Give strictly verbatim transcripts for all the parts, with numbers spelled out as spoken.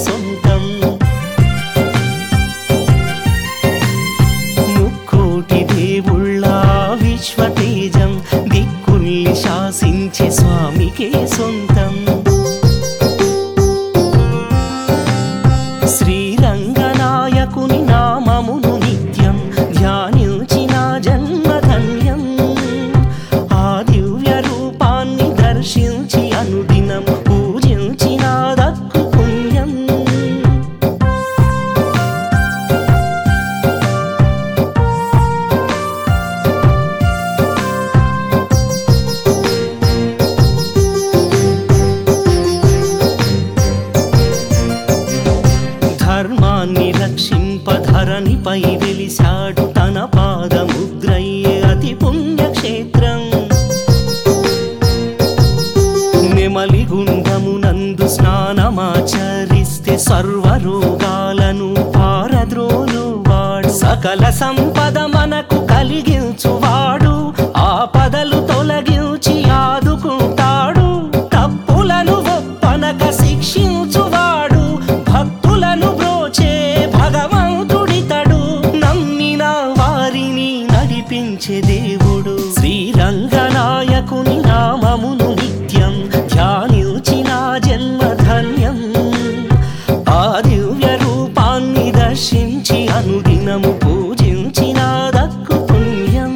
సొంతం. ముక్కోటి దేవుళ్ళ విశ్వతేజం దిక్కుల్ని శాసించే స్వామికే సొంతం. శ్రీరంగనాయకుని నామమును నిత్యం ధ్యానించిన జన్మధన్యం. ఆ దివ్య రూపాన్ని దర్శించి అనుదినం పూజించిన దక్కు పుణ్యం. ధర్మాన్ని రక్షింప ధరణిపై వెలిశాడు తన పాదముద్రయ్యే అతి పుణ్యక్షేత్రం. నెమలి గుండమునందు స్నానమాచరిస్తే సర్వరోగాలను పారద్రోలువాడు. సకల సంపద మనకు కలిగించువాడు. ఆపదలు తొలగించి ఆదుకుంటాడు. తప్పులను ఒప్పనక శిక్షించువాడు. భక్తులను బ్రోచే భగవంతుడితడు. నమ్మిన వారిని నడిపించే దేవుడు. శ్రీరంగనాయకుని నామమును నిత్యం ధ్యానించిన జన్మధన్యం. ఆ దివ్య రూపాన్ని దర్శించి అనుదినము పూజించిన దక్కు పుణ్యం.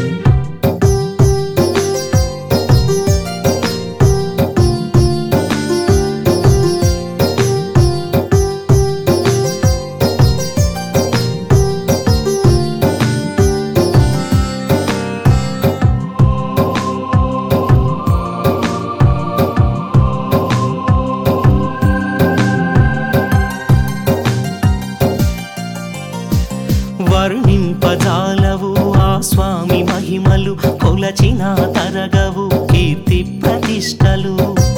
వర్ణింపజాలవు ఆ స్వామి మహిమలు. కొలచిన తరగవు కీర్తి ప్రతిష్టలు.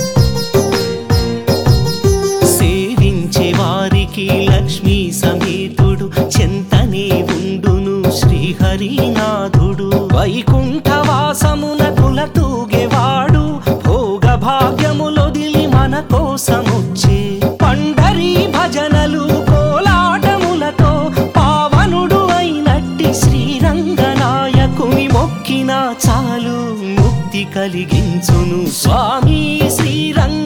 సేవించే వారికి లక్ష్మీ సమేతుడు చెంతనే ఉండును శ్రీహరినాథుడు. వైకుంఠవాసమున కులతూగేవాడు. భోగ భాగ్యములొదిలి మన కోసమొచ్చే. పండరీ భజనలు కోలాటములతో పావనుడు అయినట్టి శ్రీరంగనాయకుని మొక్కినా చాలు ముక్తి కలిగించును స్వామి శ్రీరంగ